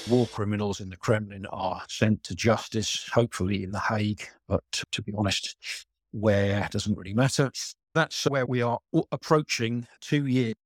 war criminals in the Kremlin are sent to justice, hopefully in The Hague, but to be honest, where doesn't really matter. That's where we are approaching 2 years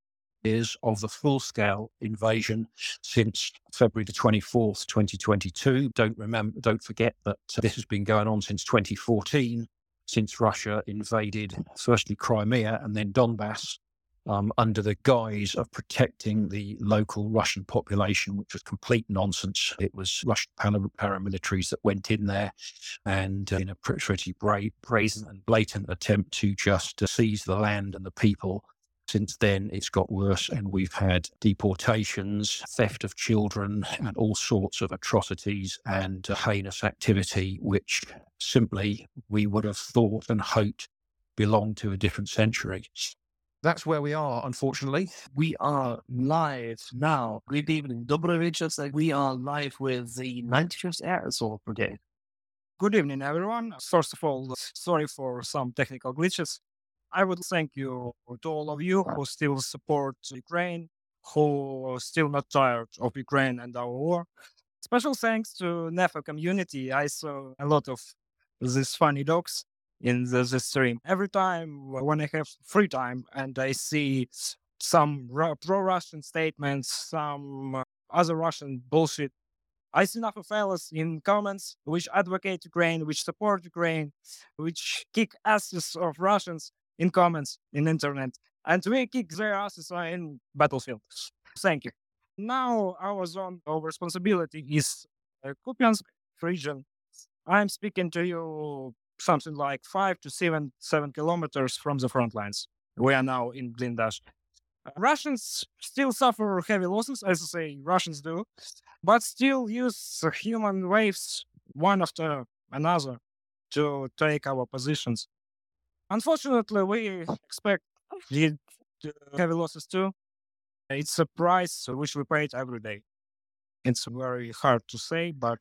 of the full-scale invasion since February the 24th, 2022. Don't forget that this has been going on since 2014, since Russia invaded firstly Crimea and then Donbass, under the guise of protecting the local Russian population, which was complete nonsense. It was Russian paramilitaries that went in there and in a pretty brazen and blatant attempt to just seize the land and the people. Since then, it's got worse, and we've had deportations, theft of children, and all sorts of atrocities and heinous activity, which simply we would have thought and hoped belonged to a different century. That's where we are, unfortunately. We are live now. Good evening. Dobry wieczór. We are live with the 95th Air Assault Brigade. Good evening, everyone. First of all, sorry for some technical glitches. I would thank you to all of you who still support Ukraine, who are still not tired of Ukraine and our war. Special thanks to NEFA community. I saw a lot of these funny dogs in the stream. Every time when I have free time and I see some pro-Russian statements, some other Russian bullshit, I see enough of fellas in comments which advocate Ukraine, which support Ukraine, which kick asses of Russians in comments in internet, and we kick their asses in battlefield. Thank you. Now our zone of responsibility is Kupiansk region. I'm speaking to you something like 5 to 7 kilometers from the front lines. We are now in blindage. Russians still suffer heavy losses, as I say, Russians do, but still use human waves one after another to take our positions. Unfortunately, we expect the heavy losses too. It's a price which we paid every day. It's very hard to say, but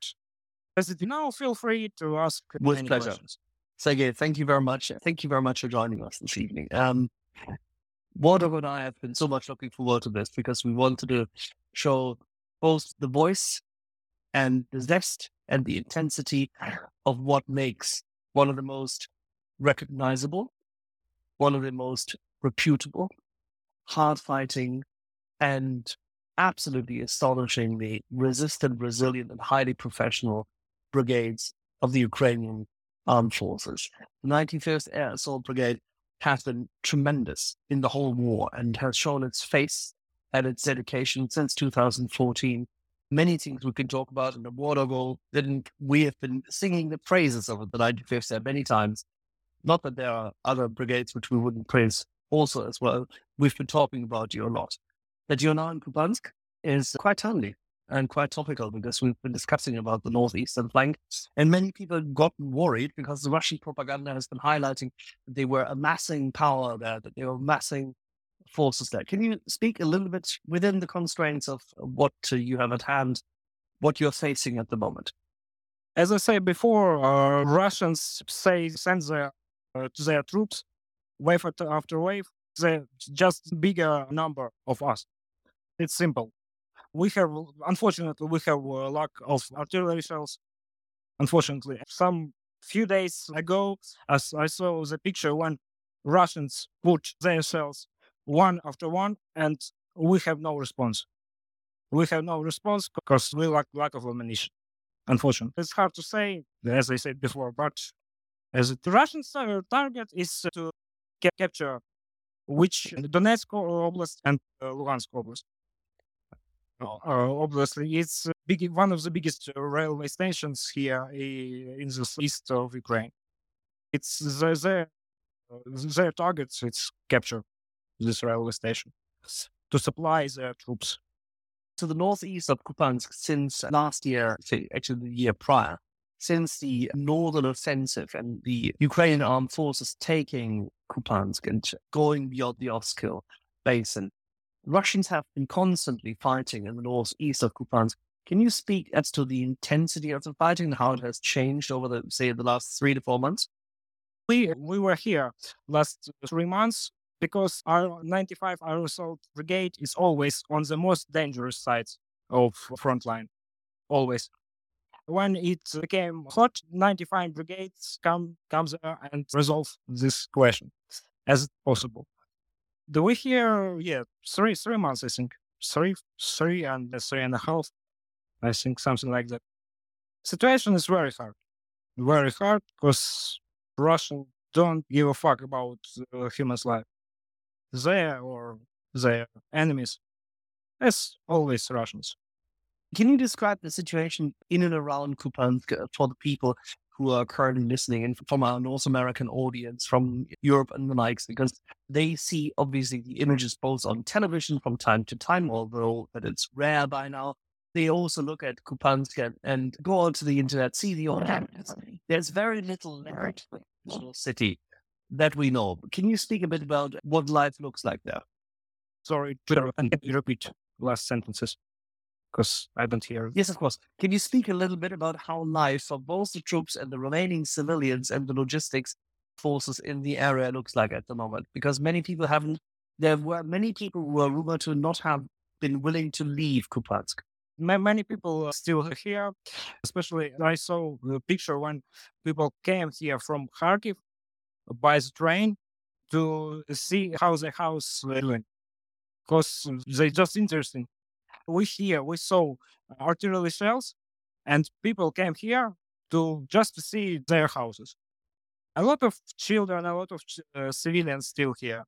now feel free to ask With any pleasure. questions. Sergey, thank you very much. Thank you very much for joining us this evening. Wardog and I have been so much looking forward to this because we wanted to show both the voice and the zest and the intensity of what makes one of the most recognizable, one of the most reputable, hard-fighting, and absolutely astonishingly resistant, resilient, and highly professional brigades of the Ukrainian armed forces. The 91st Air Assault Brigade has been tremendous in the whole war and has shown its face and its dedication since 2014. Many things we can talk about in the Wardog. We have been singing the praises of the 95th Air many times. Not that there are other brigades which we wouldn't praise also as well. We've been talking about you a lot. That you're now in Kupiansk is quite timely and quite topical because we've been discussing about the northeastern flank, and many people have gotten worried because the Russian propaganda has been highlighting that they were amassing power there, that they were amassing forces there. Can you speak a little bit within the constraints of what you have at hand, what you're facing at the moment? As I said before, Russians send their troops wave after wave. They're just bigger number of us. It's simple. Unfortunately, we have a lack of artillery shells. Unfortunately, some few days ago, as I saw the picture when Russians put their shells one after one, and we have no response. We have no response because we lack of ammunition. Unfortunately, it's hard to say, as I said before, but as the Russian target is to capture which Donetsk Oblast and Luhansk Oblast. Obviously, it's one of the biggest railway stations here in the east of Ukraine. It's their targets. It's capture this railway station to supply their troops. To the northeast of Kupiansk since last year, actually the year prior, since the northern offensive and the Ukrainian armed forces taking Kupiansk and going beyond the Oskil basin, Russians have been constantly fighting in the northeast of Kupiansk. Can you speak as to the intensity of the fighting and how it has changed over the last 3 to 4 months? We were here last 3 months because our 95 Air Assault Brigade is always on the most dangerous sides of front line. always. When it became hot, 95 brigades comes and resolve this question as possible. Do we hear? Yeah, 3 months, I think. Three and 3.5. I think something like that. Situation is very hard because Russians don't give a fuck about humans' life. They or their enemies, as always, Russians. Can you describe the situation in and around Kupiansk for the people who are currently listening and from our North American audience, from Europe and the likes? Because they see obviously the images both on television from time to time, although that it's rare by now. They also look at Kupiansk and go onto the internet, see the audience. There's very little city that we know. Can you speak a bit about what life looks like there? Sorry, and repeat last sentences because I don't hear. Yes, of course. Can you speak a little bit about how life for both the troops and the remaining civilians and the logistics forces in the area looks like at the moment? Because many people there were many people who were rumored to not have been willing to leave Kupiansk. Many people are still here, especially I saw the picture when people came here from Kharkiv by the train to see how the house doing, because they just interesting. We saw artillery shells, and people came here just to see their houses. A lot of children, a lot of civilians still here.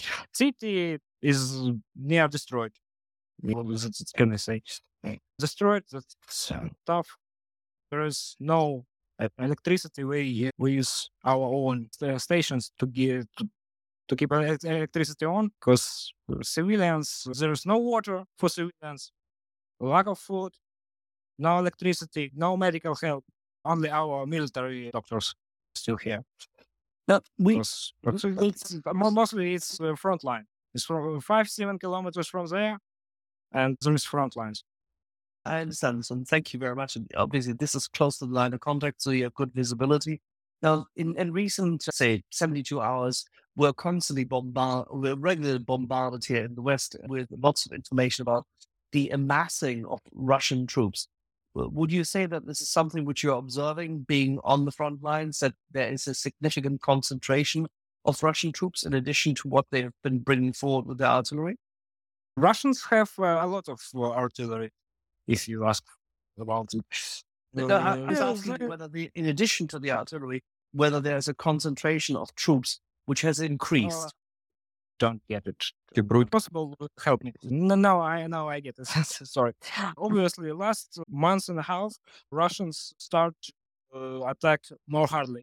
City is near destroyed. What can I say? Destroyed. That's tough. There is no electricity. We use our own stations to keep electricity on, because civilians, there is no water for civilians, lack of food, no electricity, no medical help. Only our military doctors still here. Now, Mostly it's front line. It's from 5-7 kilometers from there, and there is front lines. I understand, and thank you very much. And obviously, this is close to the line of contact, so you have good visibility. Now, in recent, say, 72 hours, we're regularly bombarded here in the West with lots of information about the amassing of Russian troops. Would you say that this is something which you're observing, being on the front lines, that there is a significant concentration of Russian troops in addition to what they have been bringing forward with the artillery? Russians have a lot of artillery, if you ask about it. I was asking whether, in addition to the artillery, whether there's a concentration of troops which has increased. Don't get it. Possible, help me. No, I get it. Sorry. Obviously, last month and a half, Russians start attack more hardly,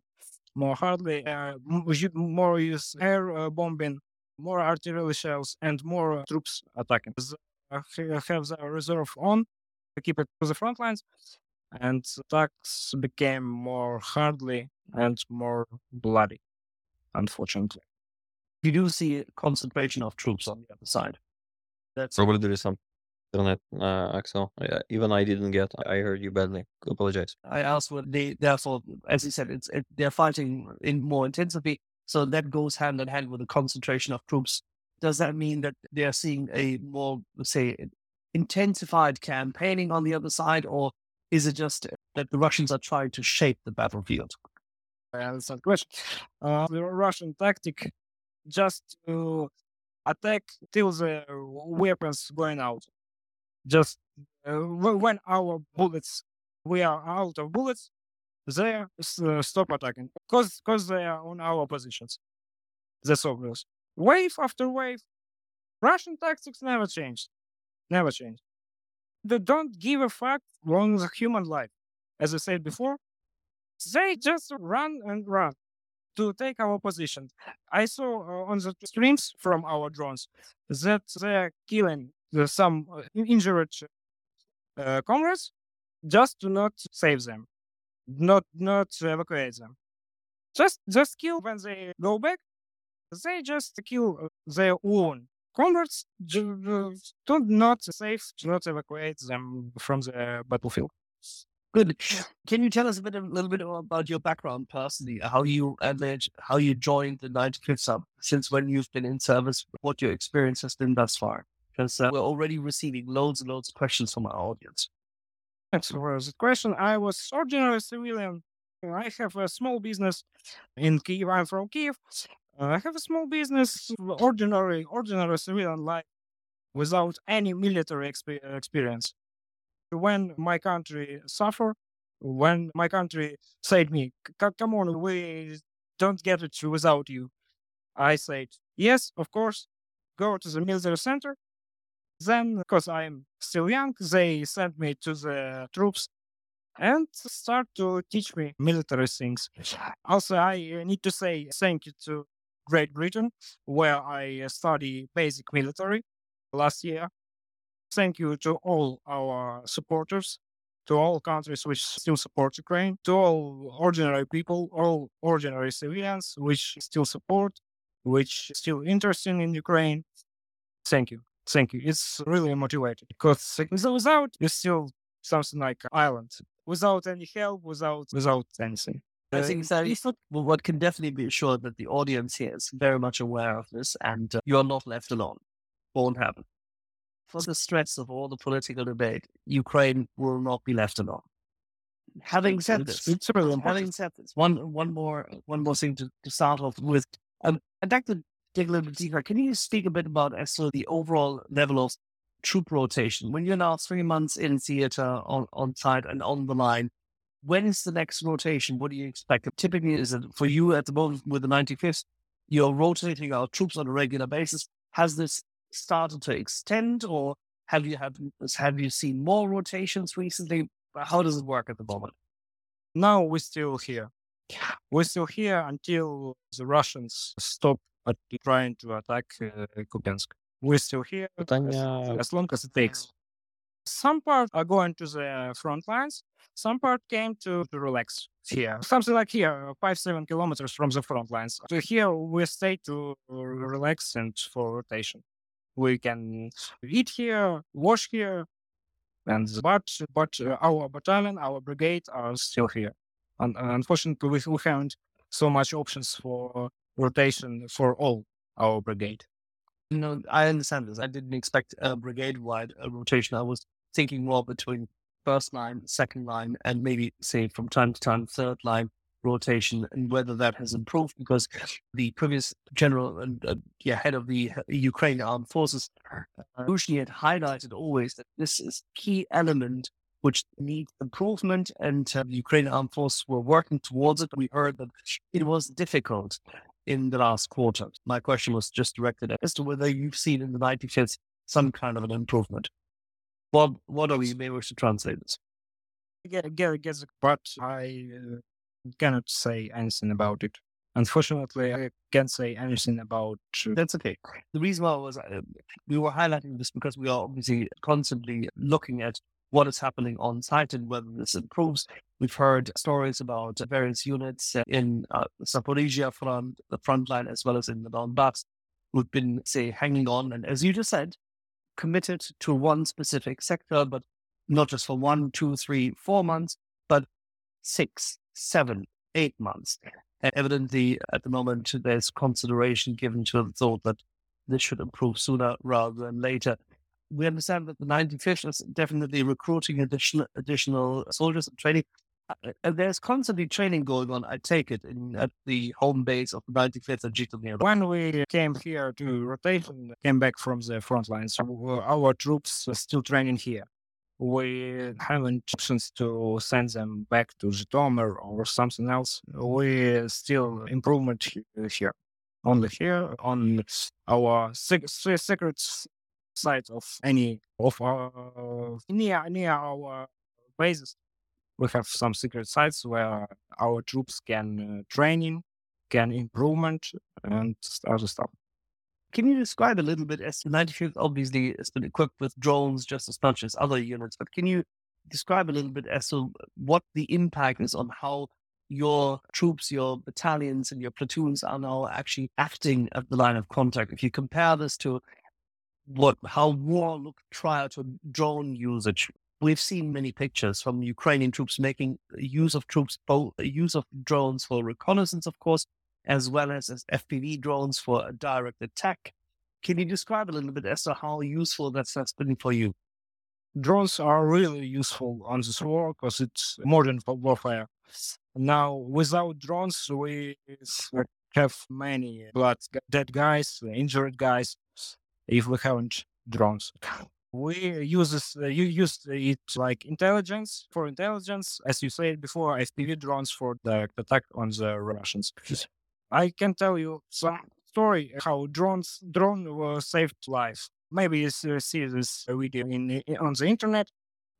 more use air bombing, more artillery shells, and more troops attacking. Have the reserve on to keep it to the front lines, and attacks became more hardly and more bloody, unfortunately. You do see a concentration of troops on the other side. That's probably there is some internet, Axel. Even I didn't get. I heard you badly. Apologize. I asked what therefore, as you said, they're fighting in more intensity, so that goes hand in hand with the concentration of troops. Does that mean that they are seeing a more, let's say, intensified campaigning on the other side, or is it just that the Russians are trying to shape the battlefield? I understand the question. The Russian tactic just to attack till the weapons going out. Just when we are out of bullets, they stop attacking because they are on our positions. That's obvious. Wave after wave, Russian tactics never changed. Never changed. They don't give a fuck on the human life. As I said before, they just run and run to take our position. I saw on the streams from our drones that they're killing some injured comrades just to not save them, not evacuate them. Just kill when they go back. They just kill their own comrades, to not save, to not evacuate them from the battlefield. Good. Can you tell us a little bit about your background personally? How you joined the 95th Sub, since when you've been in service, what your experience has been thus far? Because we're already receiving loads and loads of questions from our audience. Thanks for the question. I was ordinary civilian. I have a small business in Kiev. I'm from Kiev. I have a small business, ordinary civilian life without any military experience. When my country suffer, when my country said me, Come on, we don't get it without you." I said, "Yes, of course, go to the military center." Then, because I'm still young, they sent me to the troops and start to teach me military things. Also, I need to say thank you to Great Britain, where I study basic military last year. Thank you to all our supporters, to all countries which still support Ukraine, to all ordinary people, all ordinary civilians which still support, which still interested in Ukraine. Thank you. Thank you. It's really motivating because without, it's still something like island. Without any help, without anything. I think that what can definitely be assured that the audience here is very much aware of this, and you are not left alone. Won't happen. For the stress of all the political debate, Ukraine will not be left alone. Having said this, one more thing to start off with. I'd like to dig a little bit deeper. Can you speak a bit about also the overall level of troop rotation? When you're now 3 months in theater on site and on the line, when is the next rotation? What do you expect? Typically, is it for you at the moment with the 95th, you're rotating our troops on a regular basis. Has this started to extend, or have you seen more rotations recently? How does it work at the moment? Now we're still here. We're still here until the Russians stop trying to attack Kupiansk. We're still here as long as it takes. Some part are going to the front lines. Some part came to relax here. Something like here, 5-7 kilometers from the front lines. So here we stay to relax and for rotation. We can eat here, wash here, and but our battalion, our brigade are still here. And unfortunately, we haven't so much options for rotation for all our brigade. No, I understand this. I didn't expect a brigade-wide rotation. I was thinking more between first line, second line, and maybe, say, from time to time, third line rotation, and whether that has improved, because the previous general and head of the Ukraine Armed Forces usually had highlighted always that this is a key element which needs improvement, and the Ukrainian Armed Forces were working towards it. We heard that it was difficult in the last quarter. My question was just directed as to whether you've seen in the 95th some kind of an improvement. What are we able to translate this? But I cannot say anything about it. Unfortunately, I can't say anything about. That's okay. The reason why we were highlighting this because we are obviously constantly looking at what is happening on site and whether this improves. We've heard stories about various units in Zaporizhia front, the front line, as well as in the Donbass, who've been, say, hanging on. And as you just said, committed to one specific sector, but not just for 1, 2, 3, 4 months, but 6, 7, 8 months. And evidently, at the moment, there's consideration given to the thought that this should improve sooner rather than later. We understand that the 95th is definitely recruiting additional soldiers and training. And there's constantly training going on, I take it, at the home base of the 95th at Zhytomyr. When we came here to rotation, came back from the front lines, our troops are still training here. We haven't options to send them back to Zhytomyr or something else. We still improvement here. Only here on our secret site of any of our near our bases. We have some secret sites where our troops can training, can improvement, and other stuff. Can you describe a little bit, as the 95th obviously has been equipped with drones just as much as other units, but can you describe a little bit as to what the impact is on how your troops, your battalions and your platoons are now actually acting at the line of contact? If you compare this to how war looked prior to drone usage, we've seen many pictures from Ukrainian troops making use of drones for reconnaissance, of course, as well as FPV drones for a direct attack. Can you describe a little bit as to how useful that's been for you? Drones are really useful on this war because it's modern warfare. Now, without drones, we have many dead guys, injured guys, if we haven't drones. We you used it like intelligence for intelligence, as you said before, FPV drones for direct attack on the Russians. I can tell you some story how drone saved lives. Maybe you see this video on the internet.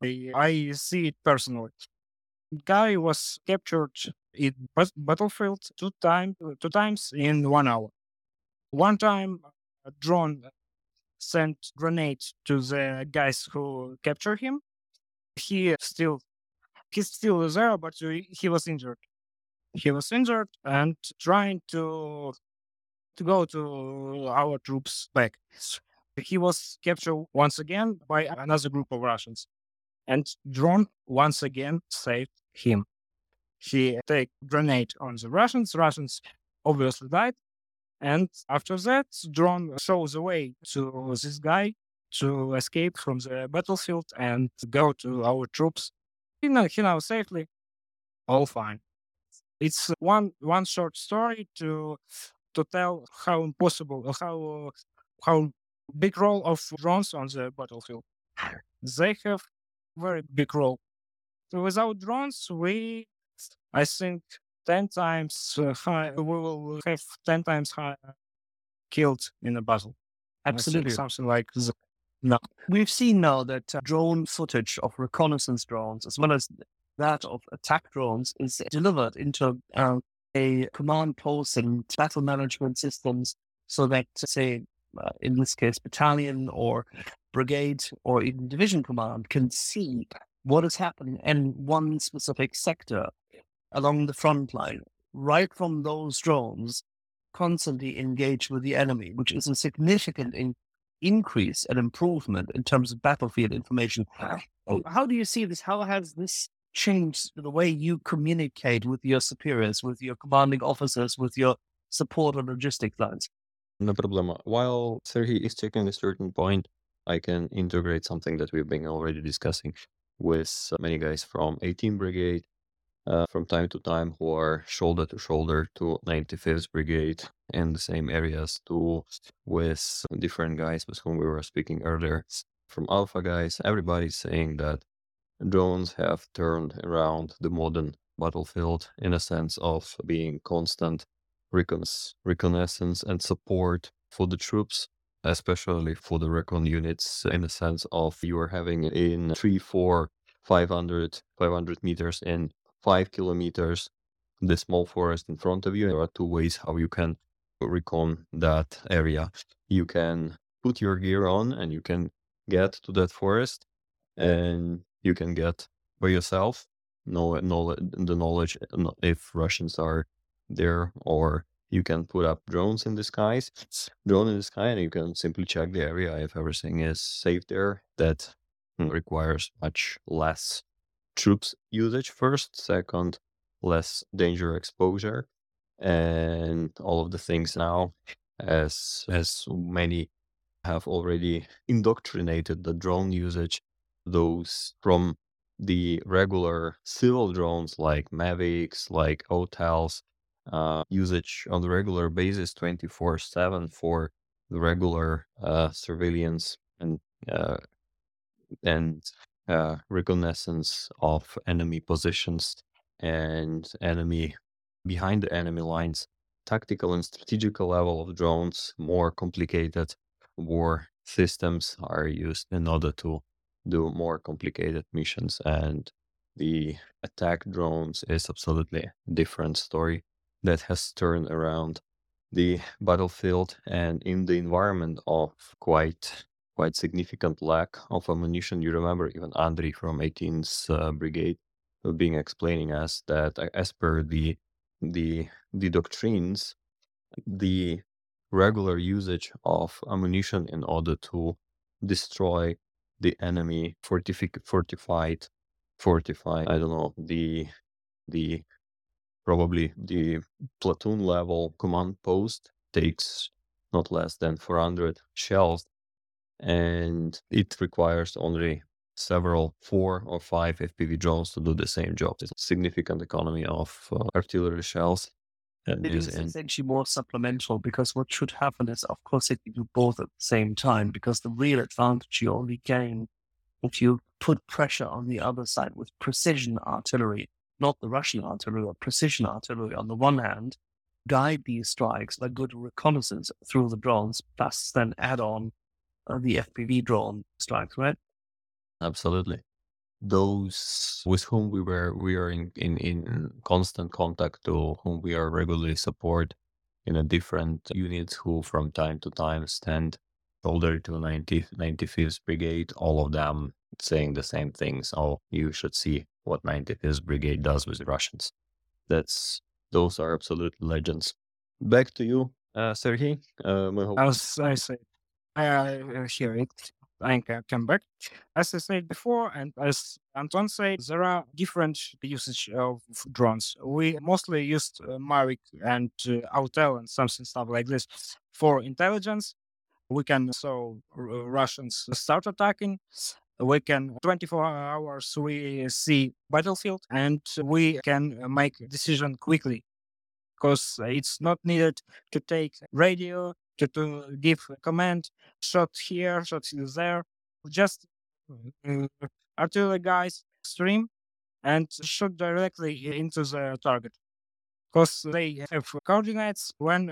I see it personally. Guy was captured in battlefield two times in 1 hour. One time, a drone sent grenade to the guys who captured him. He's still there, but he was injured. He was injured and trying to go to our troops back. He was captured once again by another group of Russians, and drone once again saved him. He take grenade on the Russians. Russians obviously died. And after that, drone shows the way to this guy to escape from the battlefield and go to our troops. He now safely, all fine. It's one short story to tell how impossible, how big role of drones on the battlefield. They have very big role. So without drones, I think 10 times high. We will have 10 times higher killed in a battle. Absolutely. Something like that. No. We've seen now that drone footage of reconnaissance drones, as well as that of attack drones, is delivered into a command post and battle management systems so that, say, in this case, battalion or brigade or even division command can see what is happening in one specific sector along the front line, right from those drones, constantly engage with the enemy, which is a significant increase and improvement in terms of battlefield information. How do you see this? How has this changed the way you communicate with your superiors, with your commanding officers, with your support and logistic lines? No problem. While Sergey is checking a certain point, I can integrate something that we've been already discussing with many guys from 18th Brigade from time to time who are shoulder to shoulder to 95th Brigade in the same areas with different guys with whom we were speaking earlier. From Alpha guys, everybody's saying that drones have turned around the modern battlefield in a sense of being constant reconnaissance and support for the troops, especially for the recon units, in a sense of you are having in 3, 4, 500 meters and 5 kilometers the small forest in front of you. There are two ways how you can recon that area. You can put your gear on and you can get to that forest, and you can get by yourself the knowledge if Russians are there, or you can put up drone in the sky, and you can simply check the area if everything is safe there. That requires much less troops usage first, second, less danger exposure, and all of the things now, as many have already indoctrinated the drone usage, those from the regular civil drones like Mavics, like Hotels, usage on the regular basis 24/7 for the regular surveillance and reconnaissance of enemy positions and enemy behind the enemy lines. Tactical and strategical level of drones, more complicated war systems are used in order to do more complicated missions, and the attack drones is absolutely a different story that has turned around the battlefield, and in the environment of quite significant lack of ammunition. You remember even Andriy from 18th Brigade being explaining us that as per the doctrines, the regular usage of ammunition in order to destroy the enemy fortified, I don't know, the probably the platoon level command post takes not less than 400 shells, and it requires only several 4 or 5 FPV drones to do the same job. It's a significant economy of artillery shells. And It is essentially more supplemental, because what should happen is, of course, if you do both at the same time, because the real advantage you only gain if you put pressure on the other side with precision artillery, not the Russian artillery, or precision artillery on the one hand, guide these strikes like good reconnaissance through the drones, plus then add on the FPV drone strikes, right? Absolutely. Those with whom we are in constant contact, to whom we are regularly support in a different units, who from time to time stand shoulder to 95th Brigade, all of them saying the same things. Oh, you should see what 95th Brigade does with the Russians. Those are absolute legends. Back to you, Sergey. As I said, I hear it. I can come back. As I said before, and as Anton said, there are different usage of drones. We mostly used Mavic and Autel and something stuff like this for intelligence. We can so Russians start attacking. We can 24 hours we see battlefield, and we can make decision quickly, because it's not needed to take radio to give a command, shot here, shot there. Just artillery guys stream and shoot directly into the target, because they have coordinates when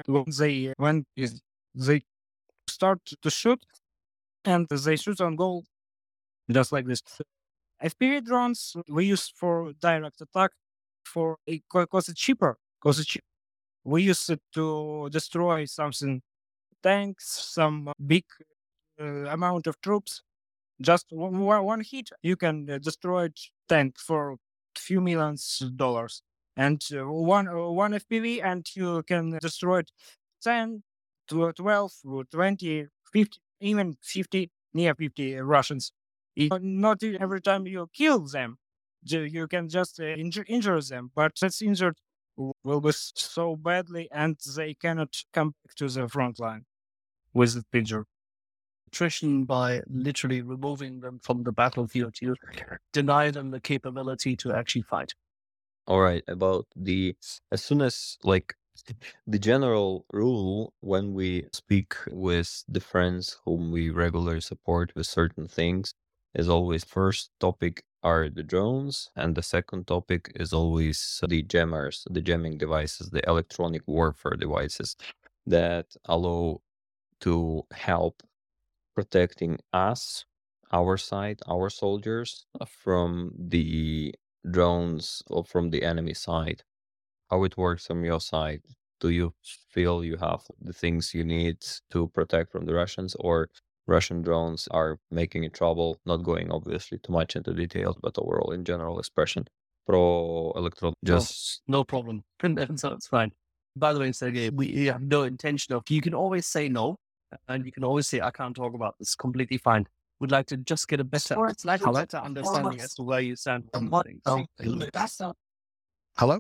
they start to shoot, and they shoot on goal, just like this. FPV drones we use for direct attack because it's cheaper. We use it to destroy something, tanks, some big amount of troops. Just one hit, you can destroy tank for few millions dollars, and one FPV, and you can destroy 10, 12, 20, 50, even 50, near 50 Russians. Not every time you kill them, you can just injure them, but that's injured will be so badly, and they cannot come back to the front line with the injury. Attrition by literally removing them from the battlefield. You deny them the capability to actually fight. All right, about as soon as the general rule when we speak with the friends whom we regularly support with certain things is always, first topic are the drones, and the second topic is always the jammers, the jamming devices, the electronic warfare devices that allow to help protecting us, our side, our soldiers, from the drones or from the enemy side. How it works from your side? Do you feel you have the things you need to protect from the Russians, or Russian drones are making you trouble? Not going obviously too much into details, but overall in general expression. Pro electron, just No problem. So it's fine. By the way, Sergey, we have no intention of. You can always say no, and you can always say I can't talk about this. Completely fine. We'd like to just get a better understanding as to where you stand on things. Hello?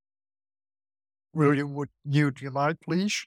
Will you would mute your mic, please?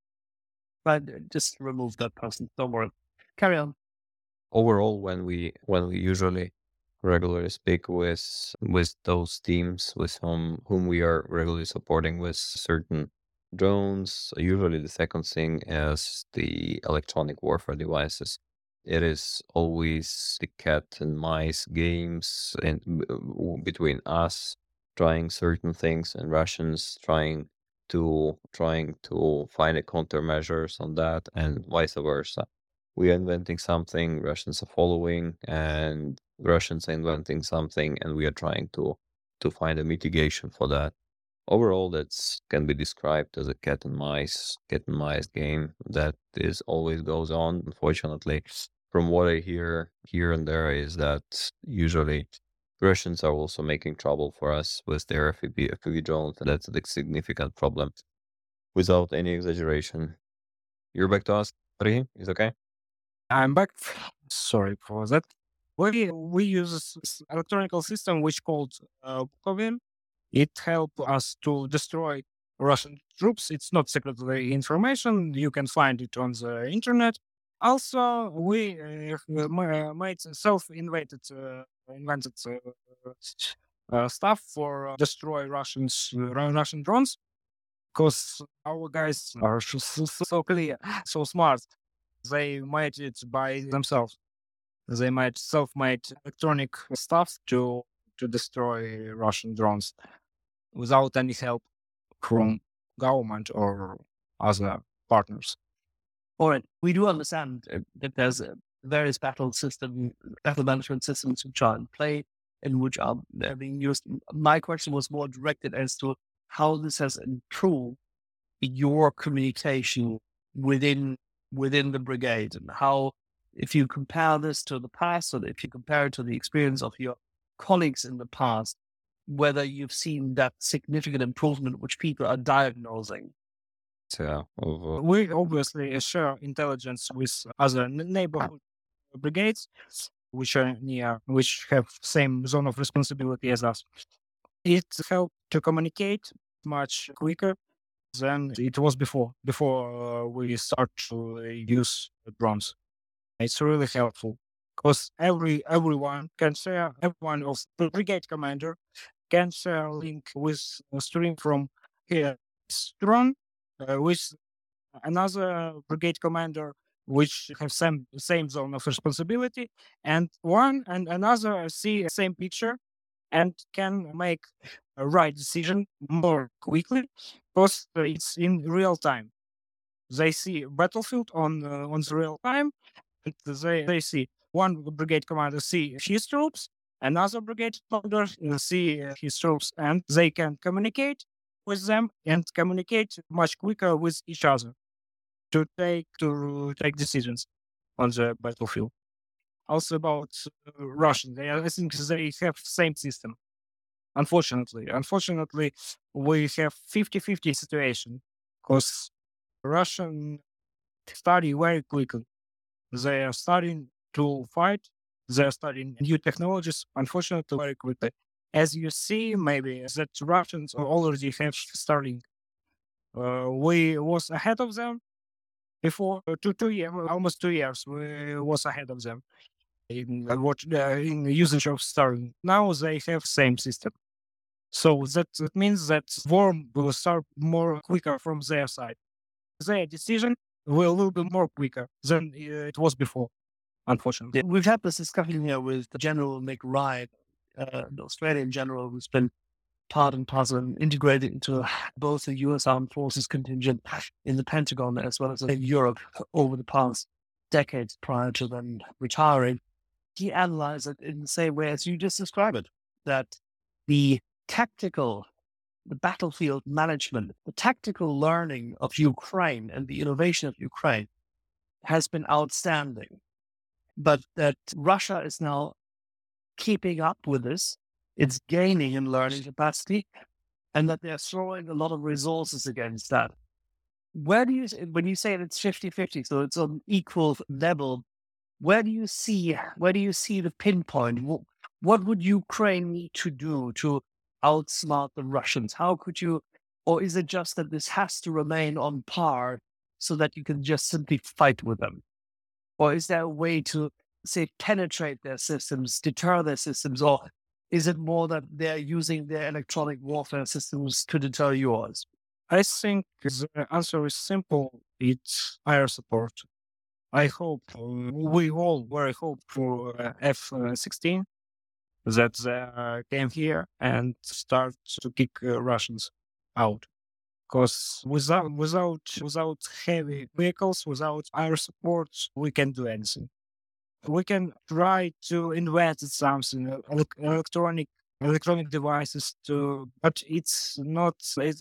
But just remove that person. Don't worry. Carry on. overall when we usually regularly speak with those teams with whom we are regularly supporting with certain drones, usually the second thing is the electronic warfare devices. It is always the cat and mice games between us trying certain things and Russians trying to find a countermeasures on that, and vice versa. We are inventing something, Russians are following, and Russians are inventing something, and we are trying to find a mitigation for that. Overall, that can be described as a cat and mice game that is always goes on. Unfortunately, from what I hear here and there is that usually Russians are also making trouble for us with their FPV drones, and that's a significant problem. Without any exaggeration. You're back to us, Sergey? Is okay? I'm back. Sorry for that. We use this electronic system which called Bukovin. It helps us to destroy Russian troops. It's not secret information. You can find it on the internet. Also, we made invented stuff for destroy Russian drones because our guys are so clear, so smart. They made it by themselves. They made self-made electronic stuff to destroy Russian drones without any help from government or other partners. All right. We do understand that there's various battle management systems which are in play and which are being used. My question was more directed as to how this has improved your communication within the brigade, and how, if you compare this to the past, or if you compare it to the experience of your colleagues in the past, whether you've seen that significant improvement which people are diagnosing. Yeah, We obviously share intelligence with other neighborhood brigades, which are near, which have same zone of responsibility as us. It helped to communicate much quicker than it was before we start to use drones. It's really helpful because everyone can share, everyone of the brigade commander can share a link with a stream from his drone with another brigade commander which have same zone of responsibility, and one and another see the same picture and can make a right decision more quickly because it's in real time. They see battlefield on the real time. And they see one brigade commander see his troops, another brigade commander see his troops, and they can communicate with them and communicate much quicker with each other to take decisions on the battlefield. Also about Russian, I think they have same system. Unfortunately, we have 50-50 situation because Russian study very quickly. They are starting to fight. They are studying new technologies. Unfortunately, very quickly. As you see, maybe that Russians already have Starlink. We was ahead of them before 2 years, almost 2 years. We was ahead of them in usage of Starlink. Now they have same system. So that means that worm will start more quicker from their side. Their decision will be more quicker than it was before, unfortunately. We've had this discussion here with General McRide, the Australian general who's been part and parcel and integrated into both the US Armed Forces contingent in the Pentagon as well as in Europe over the past decades prior to them retiring. He analyzed it in the same way as you just described it, that the battlefield management, the tactical learning of Ukraine and the innovation of Ukraine has been outstanding. But that Russia is now keeping up with this, it's gaining in learning capacity, and that they're throwing a lot of resources against that. When you say it's 50-50, so it's on equal level, where do you see the pinpoint? What would Ukraine need to do to outsmart the Russians? How could you, or is it just that this has to remain on par so that you can just simply fight with them? Or is there a way to, say, penetrate their systems, deter their systems, or is it more that they're using their electronic warfare systems to deter yours? I think the answer is simple. It's air support. I hope we all very hope for F-16 that they came here and start to kick Russians out. Because without heavy vehicles, without air support, we can't do anything. We can try to invent something, electronic devices but it's not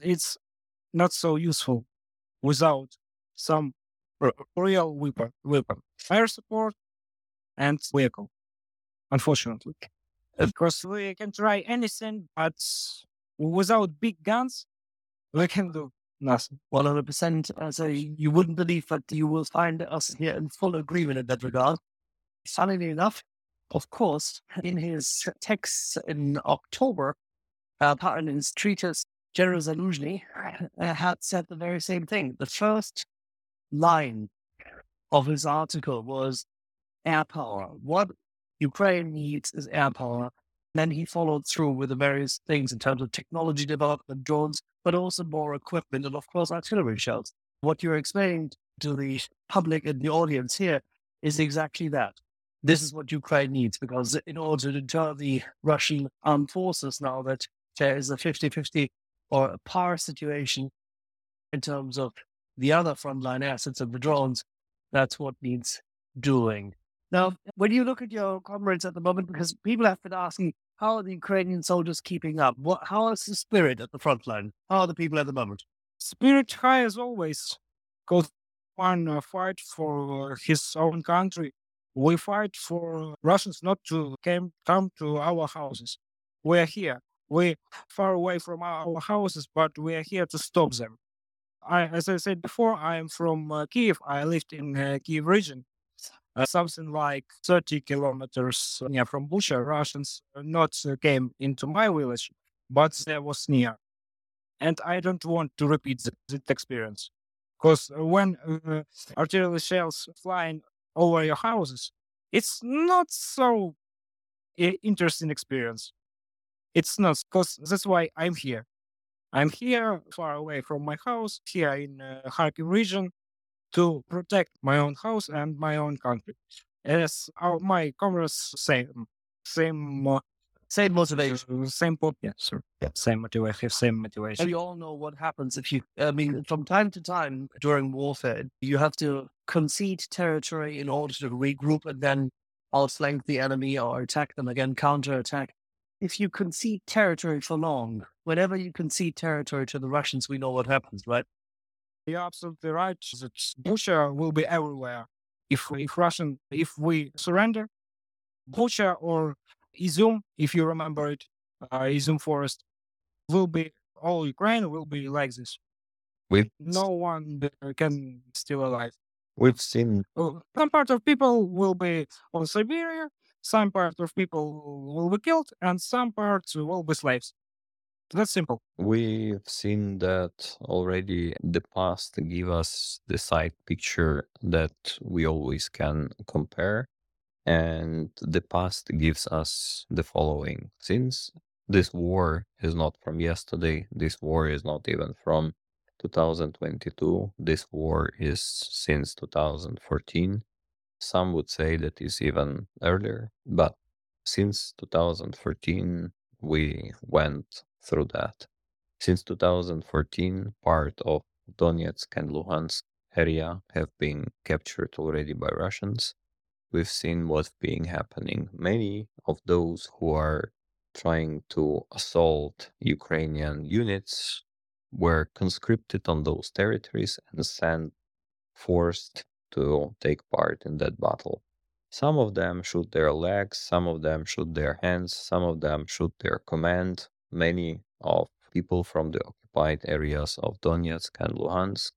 so useful without some real weapon, air support and vehicle. Unfortunately, because we can try anything, but without big guns, we can do nothing. 100%. You wouldn't believe that you will find us here in full agreement in that regard. Funnily enough, of course, in his text in October, part in his treatise, General Zaluzhny had said the very same thing. The first line of his article was air power. What Ukraine needs is air power. Then he followed through with the various things in terms of technology development, drones, but also more equipment and, of course, artillery shells. What you're explaining to the public and the audience here is exactly that. This is what Ukraine needs, because in order to deter the Russian armed forces, now that there is a 50-50 or a par situation in terms of the other frontline assets of the drones, that's what needs doing. Now, when you look at your comrades at the moment, because people have been asking, how are the Ukrainian soldiers keeping up? How is the spirit at the front line? How are the people at the moment? Spirit high as always, because one fight for his own country. We fight for Russians not to come to our houses. We are here. We far away from our houses, but we are here to stop them. As I said before, I am from Kiev. I lived in Kiev region, something like 30 kilometers near from Bucha. Russians not came into my village, but there was near. And I don't want to repeat that experience. Because when artillery shells flying over your houses, it's not so interesting experience. It's not, because that's why I'm here. I'm here far away from my house, here in Kharkiv region, to protect my own house and my own country. As my comrades say, same Same motivation. same motivation, same motivation. And we all know what happens if you, from time to time during warfare, you have to concede territory in order to regroup and then outflank the enemy or attack them again, counterattack. If you concede territory for long, whenever you concede territory to the Russians, we know what happens, right? You're absolutely right. That Bucha will be everywhere. If we surrender, Bucha or Izum, if you remember it, Izum forest, all Ukraine will be like this. No one can still alive. We've seen Some part of people will be on Siberia, some part of people will be killed, and some parts will be slaves. That's simple. We've seen that already. The past give us the side picture that we always can compare. And the past gives us the following. Since this war is not from yesterday, this war is not even from 2022, this war is since 2014. Some would say that is even earlier, but since 2014, we went through that. Since 2014, part of Donetsk and Luhansk area have been captured already by Russians. We've seen what's being happening. Many of those who are trying to assault Ukrainian units were conscripted on those territories and forced to take part in that battle. Some of them shoot their legs, some of them shoot their hands, some of them shoot their command. Many of people from the occupied areas of Donetsk and Luhansk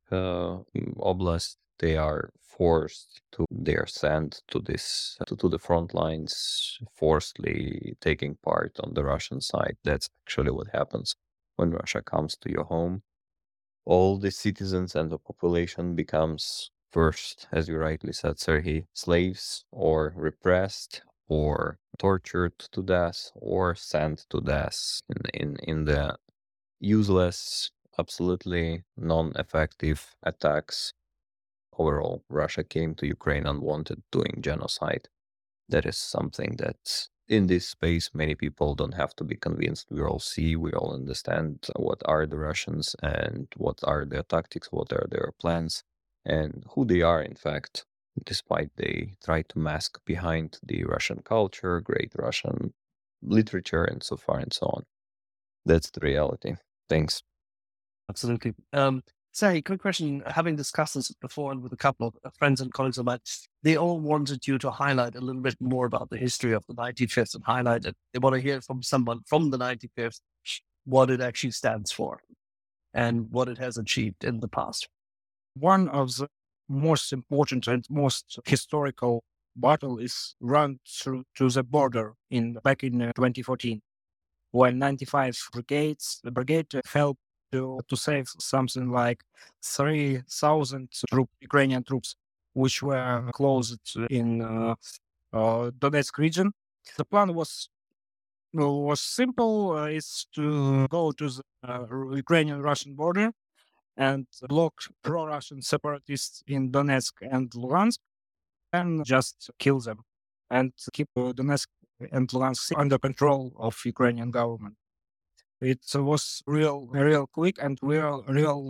Oblast, they are forced to, they are sent to the front lines, forcibly taking part on the Russian side. That's actually what happens when Russia comes to your home. All the citizens and the population becomes first, as you rightly said, Sergei, slaves or repressed or tortured to death or sent to death in the useless, absolutely non-effective attacks. Overall, Russia came to Ukraine unwanted, doing genocide. That is something that in this space, many people don't have to be convinced. We all see, we all understand what are the Russians and what are their tactics, what are their plans, and who they are, in fact, despite they try to mask behind the Russian culture, great Russian literature, and so far and so on. That's the reality. Thanks. Absolutely. Say, quick question. Having discussed this before and with a couple of friends and colleagues of mine, they all wanted you to highlight a little bit more about the history of the 95th and highlight it. They want to hear from someone from the 95th what it actually stands for and what it has achieved in the past. One of the most important and most historical battle is run through to the border back in 2014, when 95 the brigade helped to save something like 3,000 Ukrainian troops which were closed in Donetsk region. The plan was simple. It's to go to the Ukrainian-Russian border and block pro-Russian separatists in Donetsk and Luhansk, and just kill them and keep Donetsk and Luhansk under control of Ukrainian government. It was real quick and real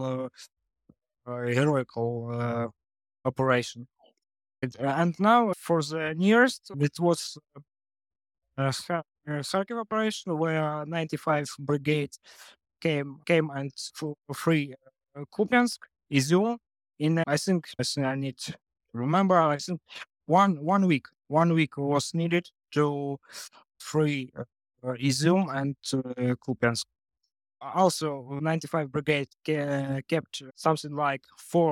heroical operation. And now for the nearest, it was Kharkiv operation, where 95 Brigade came and free Kupiansk, Izium. In I think I need to remember. I think one week was needed to free Izium and Kupiansk. Also, 95 Brigade kept something like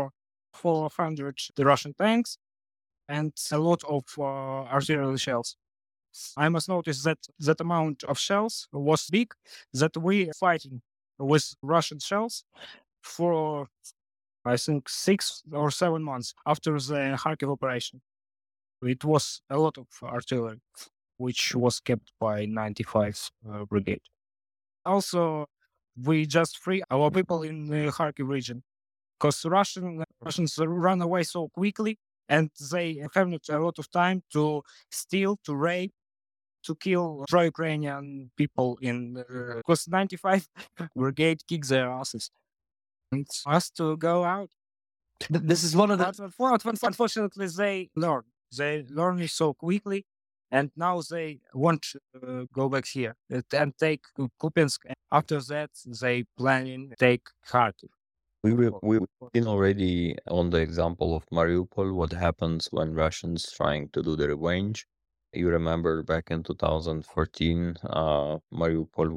400 the Russian tanks and a lot of artillery shells. I must notice that that amount of shells was big, that we fighting with Russian shells for, I think, 6 or 7 months after the Kharkiv operation. It was a lot of artillery, which was kept by 95 Brigade. Also, we just free our people in the Kharkiv region, because Russians run away so quickly, and they have not a lot of time to steal, to rape, to kill pro-Ukrainian people because 95 Brigade kick their asses. It's us to go out. This is one of the. But unfortunately, they learn. They learn it so quickly, and now they want to go back here and take Kupiansk. After that, they planning take Kharkiv. We've seen already on the example of Mariupol what happens when Russians trying to do the revenge. You remember back in 2014, Mariupol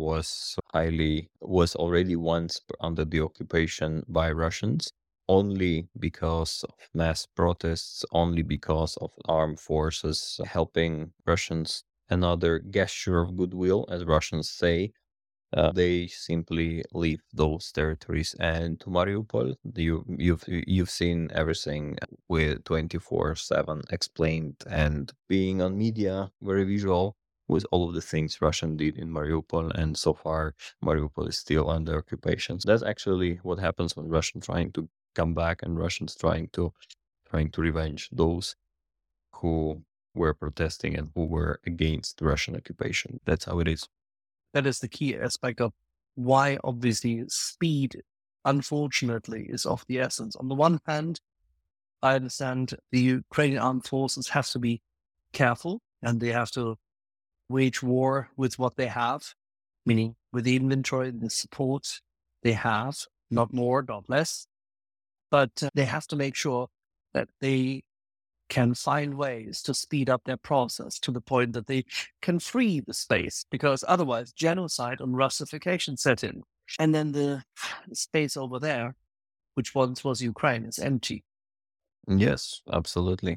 was already once under the occupation by Russians, only because of mass protests, only because of armed forces helping Russians. Another gesture of goodwill, as Russians say. They simply leave those territories, and to Mariupol, you've seen everything with 24/7 explained, and being on media, very visual with all of the things Russian did in Mariupol, and so far Mariupol is still under occupation. So that's actually what happens when Russians trying to come back and Russians trying to revenge those who were protesting and who were against Russian occupation. That's how it is. That is the key aspect of why, obviously, speed, unfortunately, is of the essence. On the one hand, I understand the Ukrainian armed forces have to be careful and they have to wage war with what they have, meaning with the inventory, the support they have, not more, not less. But they have to make sure that they can find ways to speed up their process to the point that they can free the space, because otherwise genocide and Russification set in. And then the space over there, which once was Ukraine, is empty. Yes, absolutely.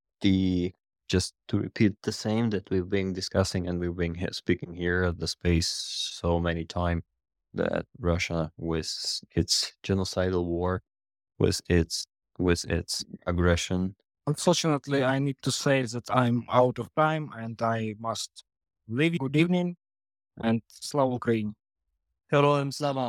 Just to repeat the same that we've been discussing and we've been speaking here at the space so many times, that Russia with its genocidal war, with its aggression. Unfortunately, I need to say that I'm out of time and I must leave. Good evening and Slava Ukraine. Heroim Slava.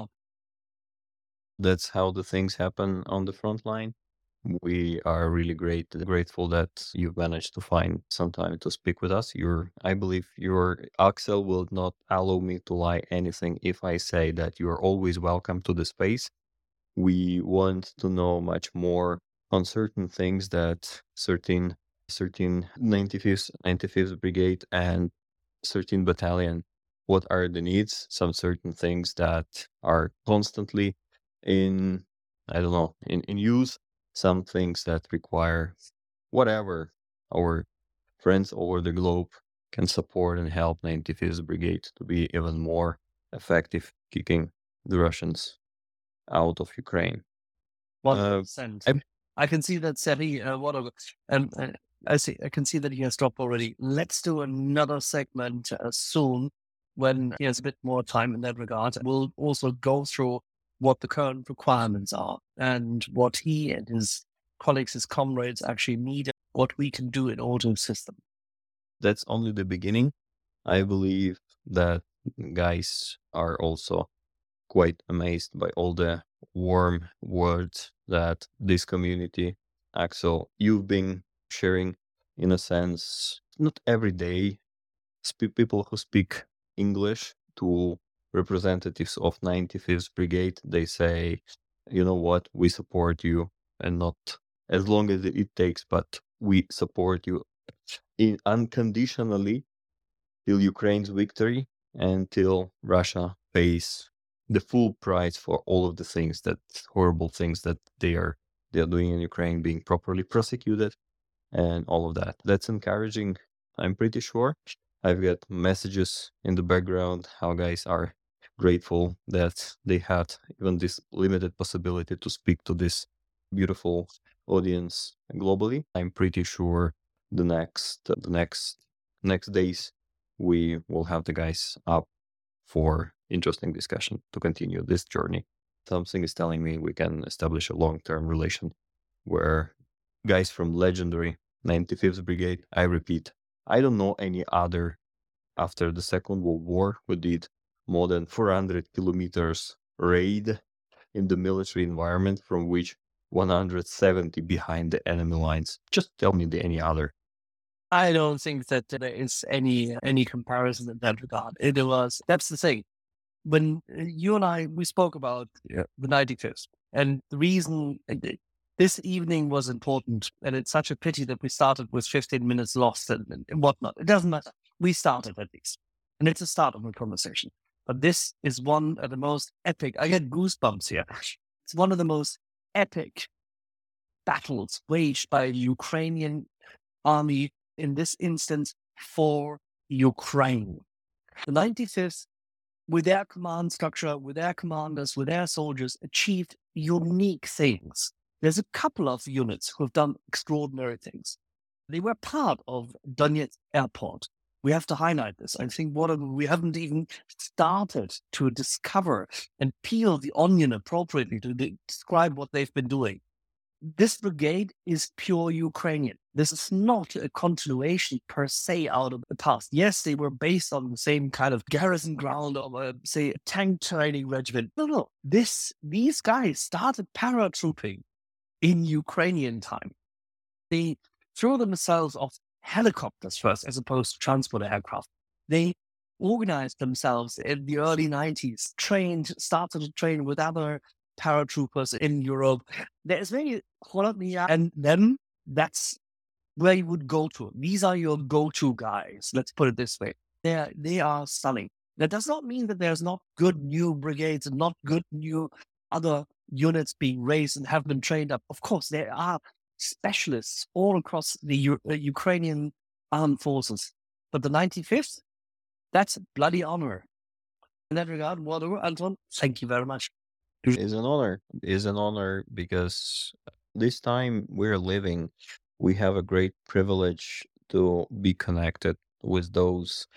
That's how the things happen on the front line. We are really grateful that you've managed to find some time to speak with us. I believe your Axel will not allow me to lie anything if I say that you're always welcome to the space. We want to know much more on certain things that certain 95th Brigade and certain battalion, what are the needs, some certain things that are constantly in use, some things that require whatever our friends over the globe can support and help 95th Brigade to be even more effective kicking the Russians out of Ukraine. 100%. I can see that Seri, I can see that he has dropped already. Let's do another segment soon when he has a bit more time in that regard. We'll also go through what the current requirements are and what he and his colleagues, his comrades actually need, what we can do in order to assist them. That's only the beginning. I believe that guys are also quite amazed by all the warm words that this community, Axel, you've been sharing, in a sense, not every day. People who speak English to representatives of 95th Brigade, they say, you know what, we support you, and not as long as it takes, but we support you unconditionally till Ukraine's victory and till Russia pays the full price for all of the things, that horrible things that they are doing in Ukraine, being properly prosecuted and all of that. That's encouraging, I'm pretty sure. I've got messages in the background how guys are grateful that they had even this limited possibility to speak to this beautiful audience globally. I'm pretty sure the next days we will have the guys up for interesting discussion to continue this journey. Something is telling me we can establish a long-term relation where guys from legendary 95th Brigade, I repeat, I don't know any other after the Second World War who did more than 400 kilometers raid in the military environment, from which 170 behind the enemy lines. Just tell me any other. I don't think that there is any comparison in that regard. That's the thing. When you and I, we spoke about the 95th, and the reason this evening was important, and it's such a pity that we started with 15 minutes lost and whatnot. It doesn't matter. We started at least, and it's a start of a conversation. But this is one of the most epic, I get goosebumps here. It's one of the most epic battles waged by the Ukrainian army, in this instance, for Ukraine. The 95th, with their command structure, with their commanders, with their soldiers, achieved unique things. There's a couple of units who have done extraordinary things. They were part of Donetsk Airport. We have to highlight this. I think we haven't even started to discover and peel the onion appropriately to describe what they've been doing. This brigade is pure Ukrainian. This is not a continuation per se out of the past. Yes, they were based on the same kind of garrison ground of, say, a tank training regiment. No. These guys started paratrooping in Ukrainian time. They threw themselves off helicopters first, as opposed to transport aircraft. They organized themselves in the early 90s, started to train with other paratroopers in Europe. There's very quality, and then that's where you would go to. These are your go-to guys. Let's put it this way. They are stunning. That does not mean that there's not good new brigades and not good new other units being raised and have been trained up. Of course, there are specialists all across the Ukrainian armed forces. But the 95th, that's a bloody honor. In that regard, whatever, Anton, thank you very much. Is an honor. Is an honor because this time we're living, we have a great privilege to be connected with those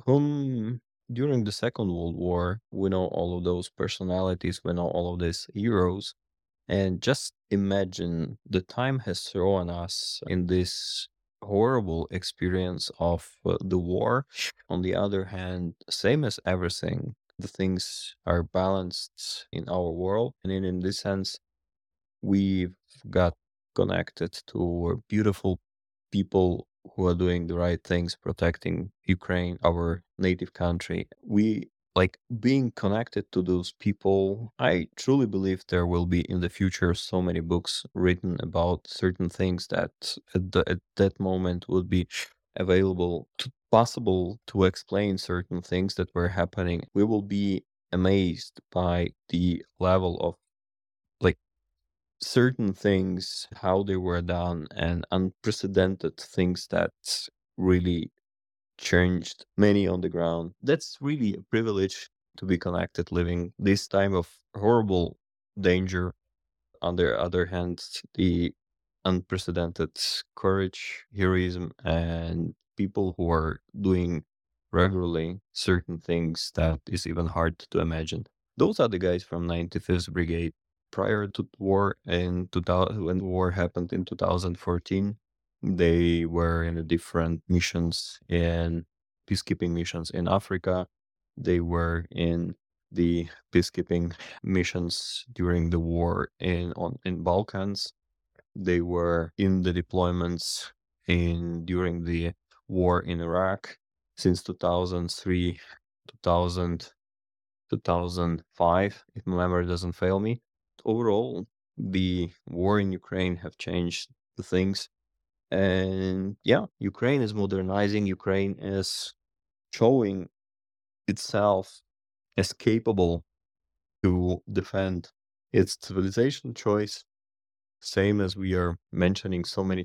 whom during the Second World War, we know all of those personalities, we know all of these heroes. And just imagine the time has thrown us in this horrible experience of the war. On the other hand, same as everything, the things are balanced in our world. And in this sense, we've got connected to beautiful people who are doing the right things, protecting Ukraine, our native country. We like being connected to those people. I truly believe there will be in the future so many books written about certain things that at that moment would be possible to explain certain things that were happening. We will be amazed by the level of certain things, how they were done, and unprecedented things that really changed many on the ground. That's really a privilege to be connected living this time of horrible danger. On the other hand, the unprecedented courage, heroism, and people who are doing regularly certain things that is even hard to imagine. Those are the guys from 95th Brigade. prior to the war in 2000, when the war happened in 2014, they were in different missions, in peacekeeping missions in Africa. They were in the peacekeeping missions during the war in Balkans. They were in the deployments during the war in Iraq since 2003, 2000, 2005, if my memory doesn't fail me. Overall, the war in Ukraine have changed the things. And yeah, Ukraine is modernizing. Ukraine is showing itself as capable to defend its civilization choice, same as we are mentioned so many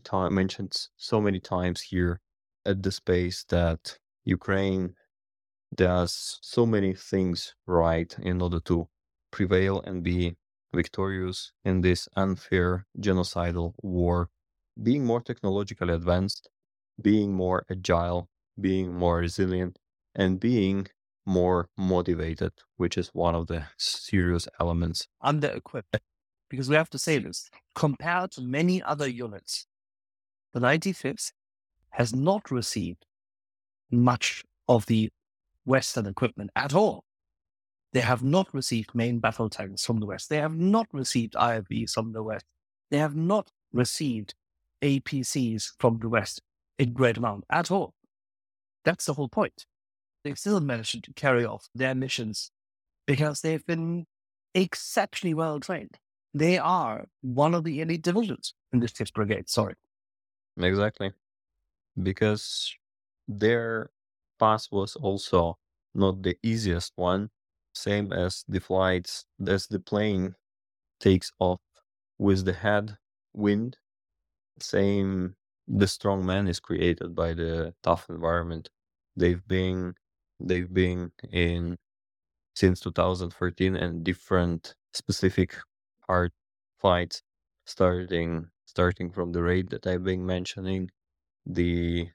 times here at the space, that Ukraine does so many things right in order to prevail and be victorious in this unfair genocidal war, being more technologically advanced, being more agile, being more resilient, and being more motivated, which is one of the serious elements. Under-equipped. Because we have to say this, compared to many other units, the 95th has not received much of the Western equipment at all. They have not received main battle tanks from the West. They have not received IFVs from the West. They have not received APCs from the West in great amount at all. That's the whole point. They've still managed to carry off their missions because they've been exceptionally well trained. They are one of the elite divisions in this 5th Brigade, sorry. Exactly. Because their path was also not the easiest one, same as the flights, as the plane takes off with the head wind, same the strong man is created by the tough environment. They've been in since 2013 and different specific hard fights, starting from the raid that I've been mentioning, the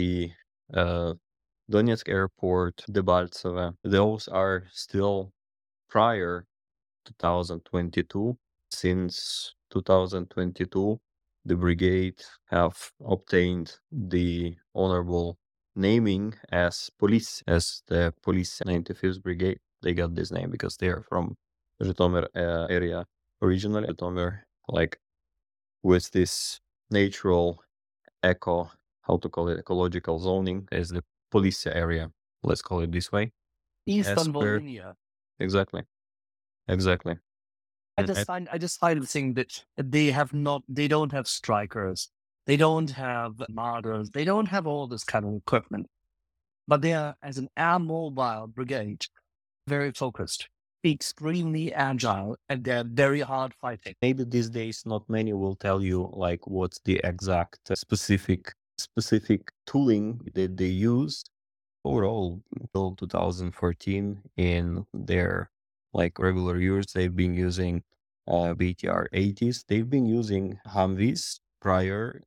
Donetsk airport, Debaltseve. Those are still prior 2022. Since 2022, the brigade have obtained the honorable naming as the Police 95th Brigade. They got this name because they are from Zhytomyr area originally. Zhytomyr, like, with this natural ecological zoning, is the police area. Let's call it this way. Eastern per- Volhynia. Exactly. I And just find the thing that they don't have strikers, they don't have martyrs, they don't have all this kind of equipment. But they are, as an air mobile brigade, very focused, extremely agile, and they're very hard fighting. maybe these days not many will tell you like what's the exact specific tooling that they used. Overall, until 2014, in their like regular use, they've been using BTR 80s. They've been using Humvees prior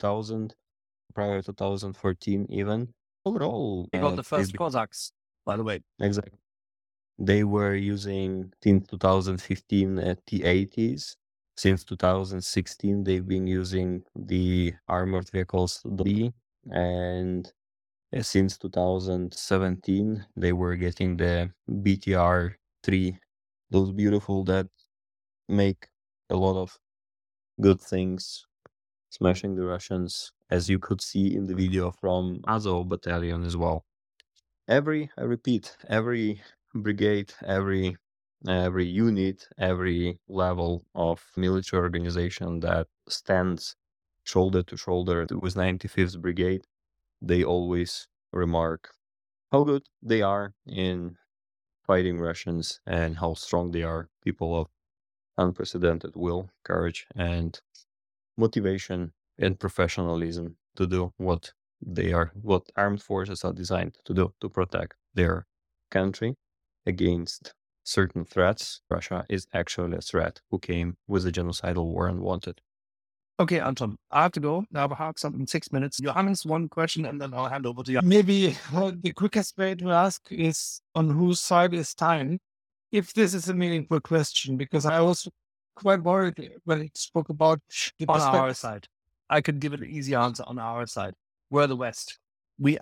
2014 even. Overall, They got the first they've Cossacks, by the way. Exactly. They were using since 2015 T-80s. Since 2016, they've been using the armored vehicles D, and since 2017, they were getting the BTR-3, those beautiful that make a lot of good things, smashing the Russians, as you could see in the video from Azov Battalion as well. I repeat, every brigade, every unit, every level of military organization that stands shoulder to shoulder with 95th Brigade, they always remark how good they are in fighting Russians and how strong they are, people of unprecedented will, courage, and motivation and professionalism to do what armed forces are designed to do, to protect their country against certain threats. Russia is actually a threat who came with a genocidal war and wanted. Okay, Anton, I have to go. Now I have something in 6 minutes. Johannes, one question, and then I'll hand over to you. Maybe the quickest way to ask is on whose side is time? If this is a meaningful question, because I also quite worried when it spoke about the On our perspective. side, I could give an easy answer. On our side, we're the West. We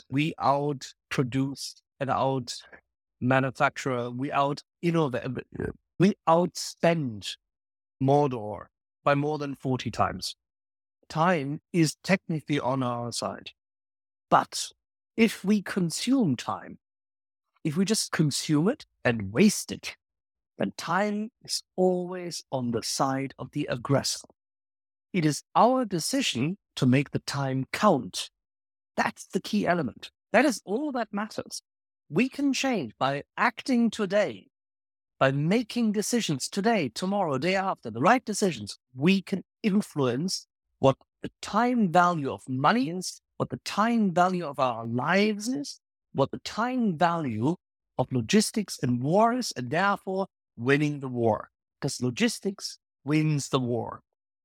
out produce and out manufacture. We out innovate. We outspend Mordor by more than 40 times. Time is technically on our side, but if we consume time, if we just consume it and waste it, then time is always on the side of the aggressor. It is our decision to make the time count. That's the key element. That is all that matters. We can change by acting today, by making decisions today, tomorrow, day after, the right decisions. We can influence what the time value of money is, what the time value of our lives is, what the time value of logistics and war is, and therefore winning the war. Because logistics wins the war.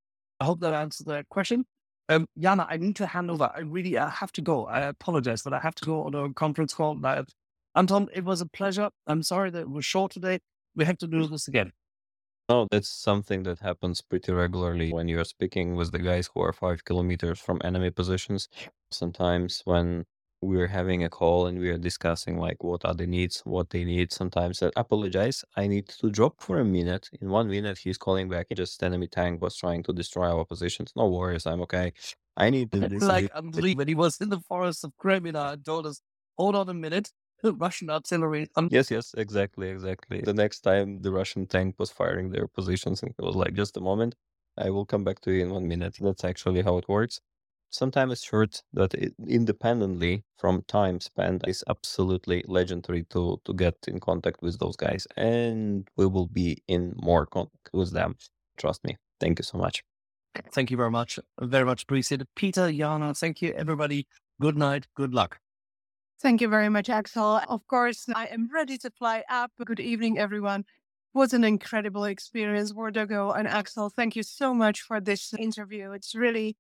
I hope that answers that question. Jana, I need to hand over. I have to go. I apologize, but I have to go on a conference call. Anton, it was a pleasure. I'm sorry that it was short today. We have to do this again. No, that's something that happens pretty regularly when you're speaking with the guys who are 5 kilometers from enemy positions. Sometimes when we're having a call and we are discussing like what are the needs, what they need, sometimes I apologize. I need to drop for a minute. In 1 minute, he's calling back. Just enemy tank was trying to destroy our positions. No worries, I'm okay. I need this. Like Andriy, when he was in the forest of Kremina and told us, hold on a minute, Russian artillery. Yes, exactly. The next time the Russian tank was firing their positions, and it was like, just a moment, I will come back to you in 1 minute. That's actually how it works. Sometimes it's short that independently from time spent is absolutely legendary to get in contact with those guys, and we will be in more contact with them. Trust me. Thank you so much. Thank you very much. Very much appreciated. Peter, Jana, thank you, everybody. Good night. Good luck. Thank you very much, Axel. Of course, I am ready to fly up. Good evening, everyone. What an incredible experience, Wardago and Axel. Thank you so much for this interview. It's really,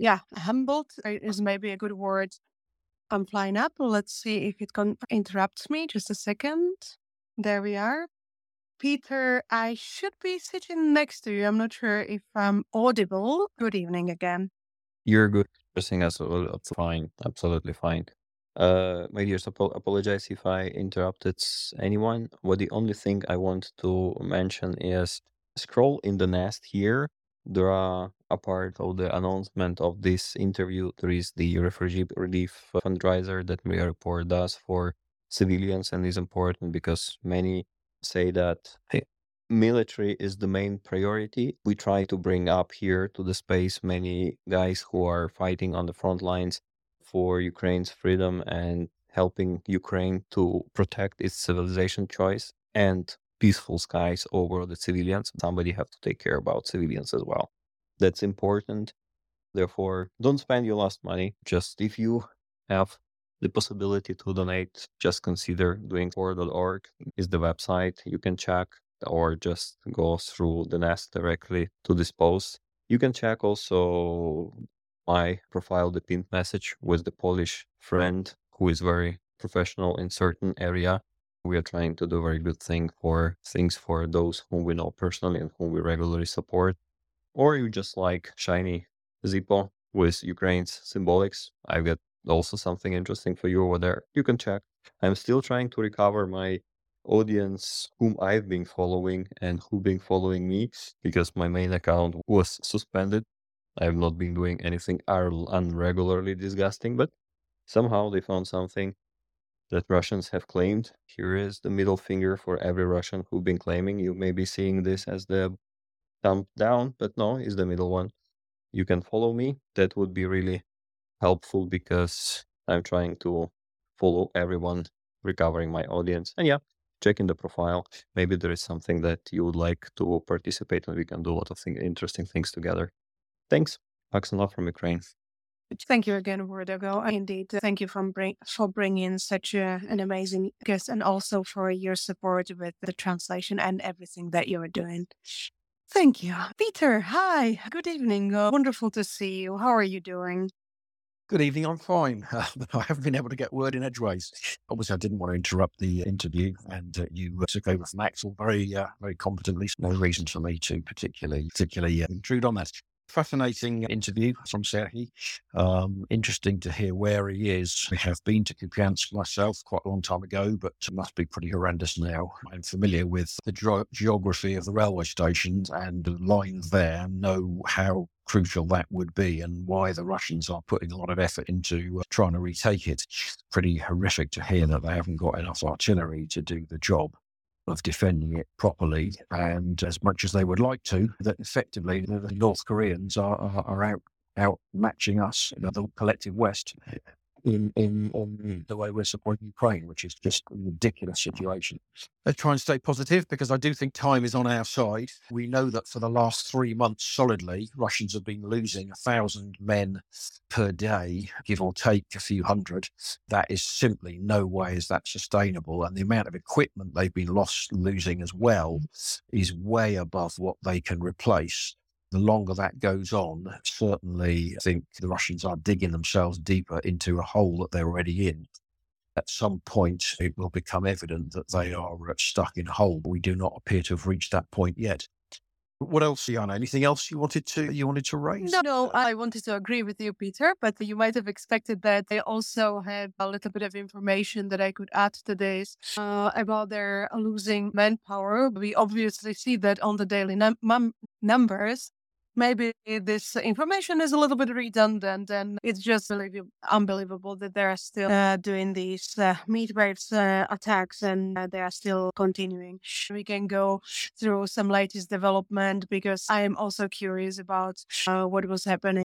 humbled is maybe a good word. I'm flying up. Let's see if it interrupts me. Just a second. There we are. Peter, I should be sitting next to you. I'm not sure if I'm audible. Good evening again. You're good. Pressing us fine. Absolutely fine. My dears, apologize if I interrupted anyone. The only thing I want to mention is scroll in the nest here. There are a part of the announcement of this interview. There is the refugee relief fundraiser that Media Report does for civilians, and is important because many say that military is the main priority. We try to bring up here to the space many guys who are fighting on the front lines for Ukraine's freedom and helping Ukraine to protect its civilization choice and peaceful skies over the civilians. Somebody have to take care about civilians as well. That's important. Therefore, don't spend your last money. Just if you have the possibility to donate, just consider doing for.org is the website you can check, or just go through the nest directly to this post. You can check also my profile, the pinned message with the Polish friend who is very professional in certain area. We are trying to do a very good things for those whom we know personally and whom we regularly support. Or you just like shiny Zippo with Ukraine's symbolics. I've got also something interesting for you over there. You can check. I'm still trying to recover my audience whom I've been following and who been following me, because my main account was suspended. I have not been doing anything unregularly disgusting, but somehow they found something that Russians have claimed. Here is the middle finger for every Russian who've been claiming. You may be seeing this as the thumb down, but no, it's the middle one. You can follow me. That would be really helpful because I'm trying to follow everyone, recovering my audience. And checking the profile. Maybe there is something that you would like to participate and we can do a lot of interesting things together. Thanks. Oksana from Ukraine. Thank you again, Wardago. Indeed, thank you for bringing such an amazing guest, and also for your support with the translation and everything that you are doing. Thank you. Peter, hi. Good evening. Wonderful to see you. How are you doing? Good evening. I'm fine, but I haven't been able to get word in edgeways. Obviously, I didn't want to interrupt the interview, and you took over from Axel very competently. No reason for me to particularly intrude on that. Fascinating interview from Serhii. Interesting to hear where he is. I have been to Kupiansk myself quite a long time ago, but it must be pretty horrendous now. I'm familiar with the geography of the railway stations and the lines there, know how crucial that would be and why the Russians are putting a lot of effort into trying to retake it. Pretty horrific to hear that they haven't got enough artillery to do the job of defending it properly, and as much as they would like to, that effectively the North Koreans are out matching us, the collective West, in the way we're supporting Ukraine, which is just a ridiculous situation. Let's try and stay positive, because I do think time is on our side. We know that for the last 3 months solidly, Russians have been losing 1,000 men per day, give or take a few hundred. That is simply no way is that sustainable. And the amount of equipment they've been losing as well is way above what they can replace. The longer that goes on, certainly I think the Russians are digging themselves deeper into a hole that they're already in. At some point, it will become evident that they are stuck in a hole. We do not appear to have reached that point yet. What else, Jana? Anything else you wanted to raise? No, I wanted to agree with you, Peter, but you might have expected that they also had a little bit of information that I could add to this about their losing manpower. We obviously see that on the daily numbers. Maybe this information is a little bit redundant, and it's just unbelievable that they're still doing these meat waves attacks, and they are still continuing. We can go through some latest development, because I am also curious about what was happening